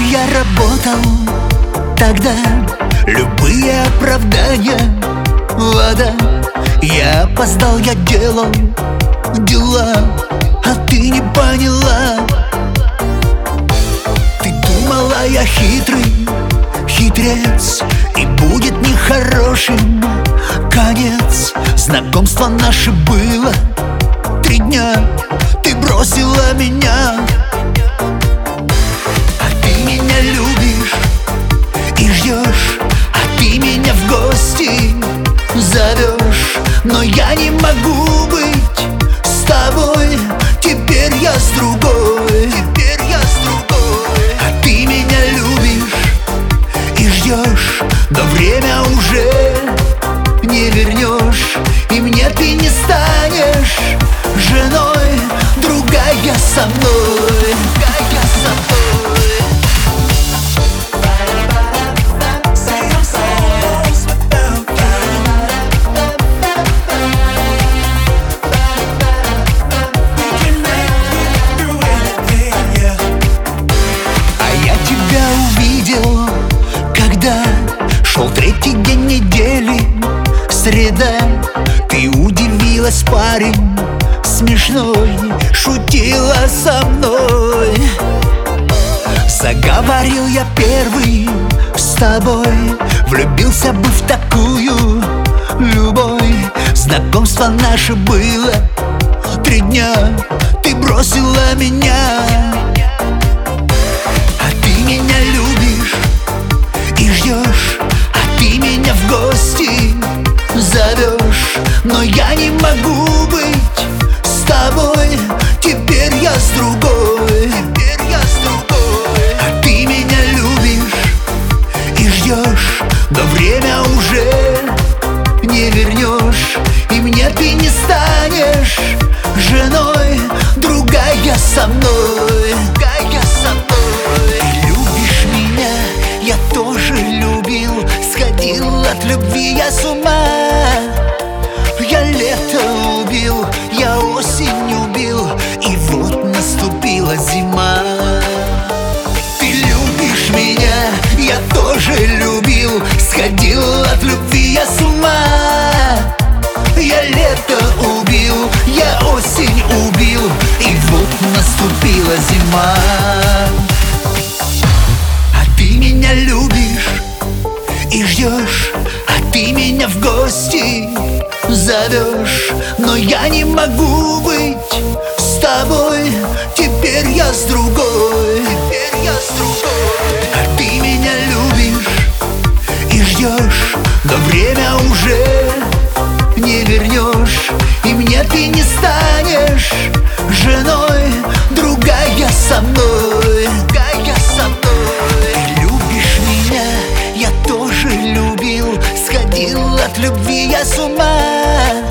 Я работал тогда, любые оправдания вода. Я опоздал, я делал дела, а ты не поняла. Ты думала, я хитрый хитрец, и будет нехорошим конец. Знакомство наше было 3 дня, ты бросила меня. А ты меня любишь и ждешь, а ты меня в гости зовешь. Но я не могу быть с тобой, теперь я с другой. А ты меня любишь и ждешь, но время уже не вернешь, и мне ты не станешь женой. Другая со мной, другая со мной. Когда шел 3-й день недели, среда, ты удивилась, парень смешной, шутила со мной. Заговорил я первый с тобой, влюбился бы в такую любовь. Знакомство наше было 3 дня, ты бросила меня. А ты меня любишь и ждешь, а ты меня в гости зовешь. Но я не могу быть с тобой, теперь я с другой. А ты меня любишь и ждешь, но время уже не вернешь, и мне ты не станешь женой. Другая со мной, другая со мной. Ты любишь меня, я тоже любил, сходил от любви я с ума. Я лето убил, я осень убил, и вот наступила зима. Ты любишь меня, я тоже любил, сходил от любви я с ума. Я лето убил, я осень убил, и вот наступила зима. А ты меня любишь и ждешь, а ты меня в гости зовешь. Но я не могу быть с тобой, теперь я с другой. А ты меня любишь и ждешь, но время уже не вернешь, и мне ты не станешь женой. Другая со мной, другая со мной. Ты любишь меня, я тоже любил, сходил от любви я с ума.